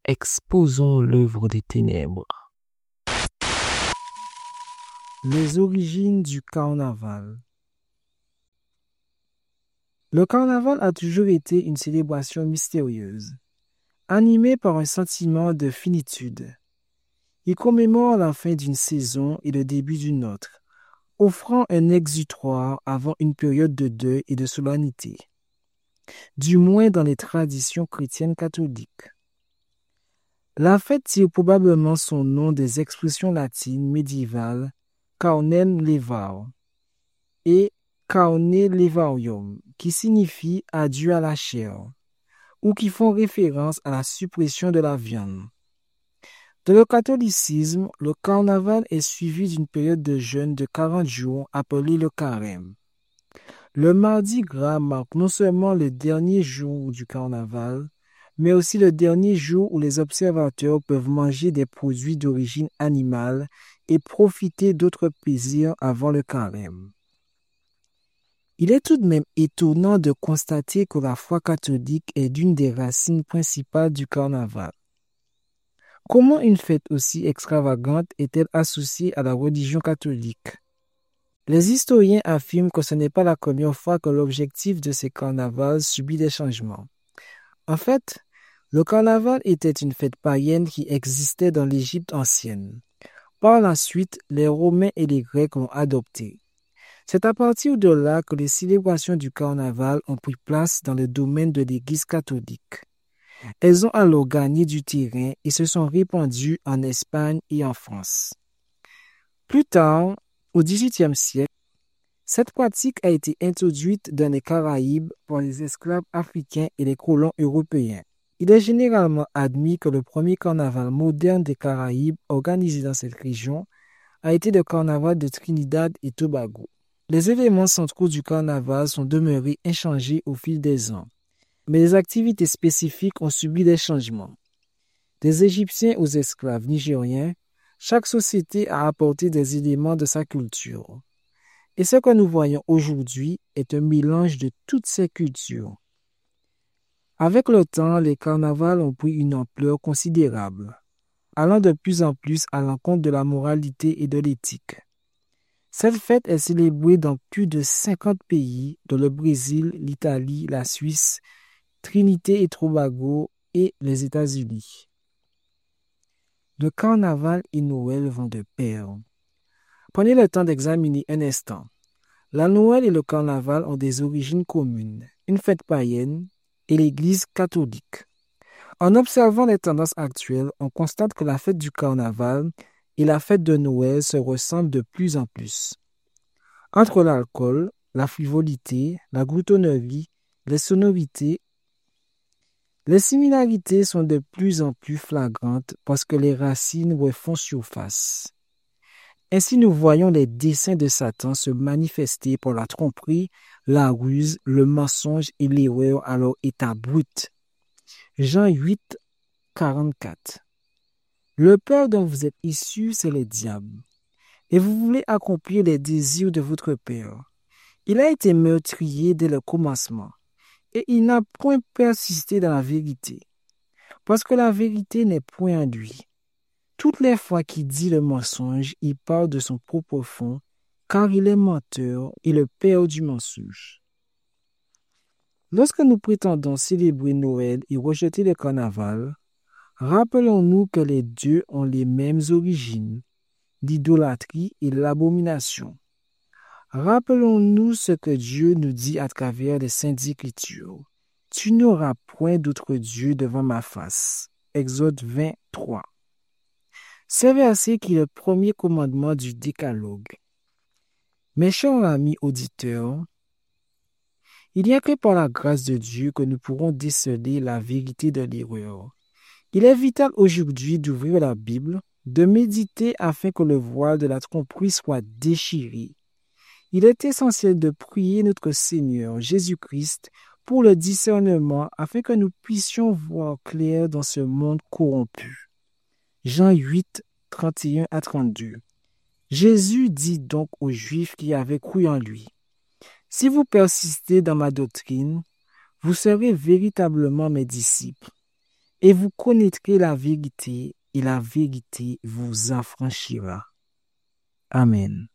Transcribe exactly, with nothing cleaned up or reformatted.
Exposons l'œuvre des ténèbres. Les origines du carnaval. Le carnaval a toujours été une célébration mystérieuse, animée par un sentiment de finitude. Il commémore la fin d'une saison et le début d'une autre, offrant un exutoire avant une période de deuil et de solennité, du moins dans les traditions chrétiennes catholiques. La fête tire probablement son nom des expressions latines médiévales carnem levar et carne levarium, qui signifie adieu à la chair, ou qui font référence à la suppression de la viande. Dans le catholicisme, le carnaval est suivi d'une période de jeûne de quarante jours appelée le carême. Le mardi gras marque non seulement le dernier jour du carnaval, mais aussi le dernier jour où les observateurs peuvent manger des produits d'origine animale et profiter d'autres plaisirs avant le carême. Il est tout de même étonnant de constater que la foi catholique est l'une des racines principales du carnaval. Comment une fête aussi extravagante est-elle associée à la religion catholique? Les historiens affirment que ce n'est pas la première fois que l'objectif de ces carnavals subit des changements. En fait, le carnaval était une fête païenne qui existait dans l'Égypte ancienne. Par la suite, les Romains et les Grecs l'ont adopté. C'est à partir de là que les célébrations du carnaval ont pris place dans le domaine de l'Église catholique. Elles ont alors gagné du terrain et se sont répandues en Espagne et en France. Plus tard, au dix-huitième siècle, cette pratique a été introduite dans les Caraïbes par les esclaves africains et les colons européens. Il est généralement admis que le premier carnaval moderne des Caraïbes organisé dans cette région a été le carnaval de Trinidad et Tobago. Les éléments centraux du carnaval sont demeurés inchangés au fil des ans, mais les activités spécifiques ont subi des changements. Des Égyptiens aux esclaves nigériens, chaque société a apporté des éléments de sa culture. Et ce que nous voyons aujourd'hui est un mélange de toutes ces cultures. Avec le temps, les carnavals ont pris une ampleur considérable, allant de plus en plus à l'encontre de la moralité et de l'éthique. Cette fête est célébrée dans plus de cinquante pays, dont le Brésil, l'Italie, la Suisse, Trinité et Tobago et les États-Unis. Le carnaval et Noël vont de pair. Prenez le temps d'examiner un instant. La Noël et le carnaval ont des origines communes, une fête païenne et l'Église catholique. En observant les tendances actuelles, on constate que la fête du carnaval et la fête de Noël se ressemblent de plus en plus. Entre l'alcool, la frivolité, la gloutonnerie, les sonorités, les similarités sont de plus en plus flagrantes parce que les racines refont surface. Ainsi, nous voyons les desseins de Satan se manifester par la tromperie, la ruse, le mensonge et l'erreur à leur état brut. Jean huit, quarante-quatre. Le père dont vous êtes issus, c'est le diable, et vous voulez accomplir les désirs de votre père. Il a été meurtrier dès le commencement, et il n'a point persisté dans la vérité, parce que la vérité n'est point en lui. Toutes les fois qu'il dit le mensonge, il parle de son propre fond, car il est menteur et le père du mensonge. Lorsque nous prétendons célébrer Noël et rejeter le carnaval, rappelons-nous que les dieux ont les mêmes origines, l'idolâtrie et l'abomination. Rappelons-nous ce que Dieu nous dit à travers les Saintes Écritures. « Tu n'auras point d'autre Dieu devant ma face. » Exode vingt-trois. Ce verset qui est le premier commandement du Décalogue. Mes chers amis auditeurs, il n'y a que par la grâce de Dieu que nous pourrons déceler la vérité de l'erreur. Il est vital aujourd'hui d'ouvrir la Bible, de méditer afin que le voile de la tromperie soit déchiré. Il est essentiel de prier notre Seigneur Jésus-Christ pour le discernement afin que nous puissions voir clair dans ce monde corrompu. Jean huit, trente et un à trente-deux. Jésus dit donc aux Juifs qui avaient cru en lui, « Si vous persistez dans ma doctrine, vous serez véritablement mes disciples, et vous connaîtrez la vérité, et la vérité vous affranchira. Amen.